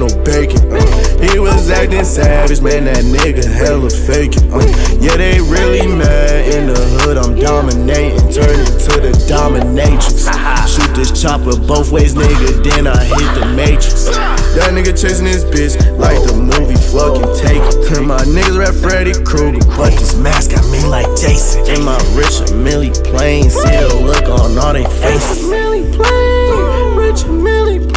no bacon. He was acting savage, man, that nigga hella faking. Yeah, they really mad in the hood, I'm dominating. Turn into the dominatrix. Shoot this chopper both ways, nigga, then I hit the matrix. That nigga chasing his bitch like the movie fucking Taken. My niggas rap Freddy Krueger, but this mask got me like Jason. In my Richard Millie plane, see the look on all they faces. Richard Millie plane, Richard Millie plane.